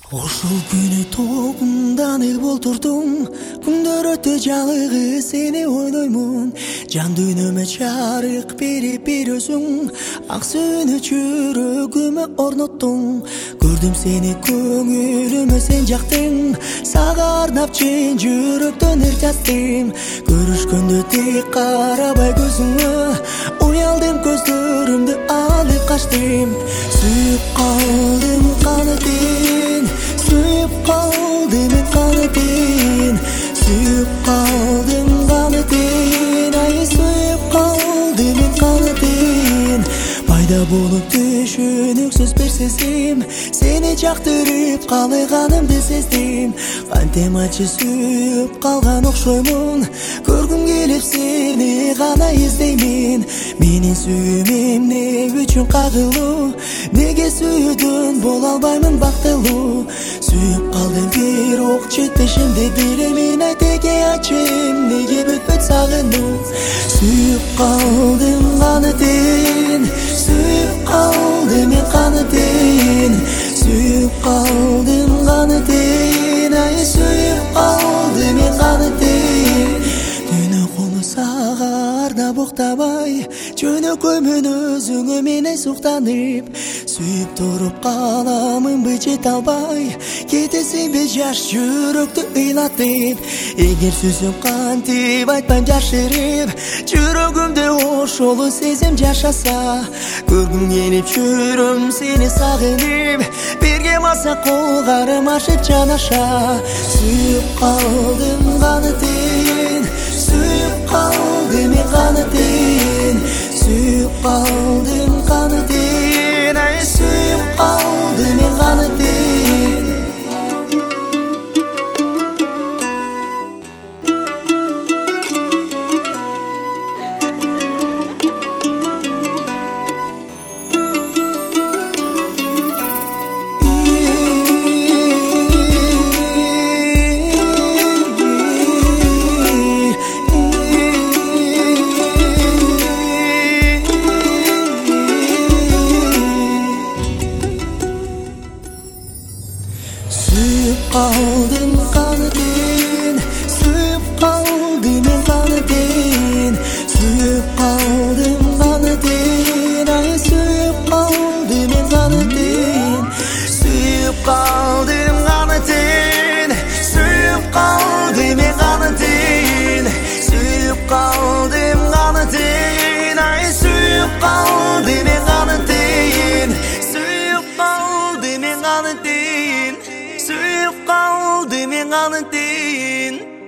Ошол күнү толкунданып олтурдум, күндөр өтө жалыгы сени ойлоймун. Жан дүйнөмө чарык берип бир өзүң, ак сүйүүнү жүрөгүмө орноттуң. Көрдүм сени көңүлүмө сен жактың, сага арнап чын жүрөктөн ыр жаздым. Көрүшкөндө тик карабай көзүңө, уялдым көздөрүмдү алып качтым. Сүйүп калдым канатын, suyup kaldım kanatın, suyup kaldım kanatın, ay suyup kaldım kanatın. Пайда болуп түшүнүксүз бир сезим, сени жактырып калганымды сездим. Кантем ачы сүйүп калган окшоймун, көргүм келип сени гана издеймин. Менин сүйүүм эмне үчүн кагылуу, неге сүйүүдөн боло албаймын бактылуу. Сүйүп калдым бирок жетпешимди билемин, айт эге ачым неге бүтпөйт сагынуу. Сүйүп калдым канатын, suyup kaldım kanatın, suyup kaldım kanatın, ay suyup kaldım kanatın. Dünü konu sağarda boktabay, жөнөкөймүн өзүңө менен суктанып. Сүйүп туруп каламын быжет албай, кетесиңби жаш жүрөктү ыйлатып. Эгер сүзүм кантип айтпайм жашырып, жүрөгүмдө ошол сезим жашаса. Көргүм келип жүрөм сени сагынып, бирге барсак кол кармашып жанаша. Сүйүп калдым канатын, suyup kaldım kanatın, suyup kaldım kanatın, ay suyup kaldım kanatın. Suyup kaldım kanatın, suyup kaldım kanatın, suyup kaldım kanatın, ay suyup kaldım kanatın. Suyup kaldım kanatın, suyup kaldım kanatın, suyup kaldım kanatın, ay suyup kaldım kanatın, suyup kaldım kanatın. Suyup kaldım kanatın.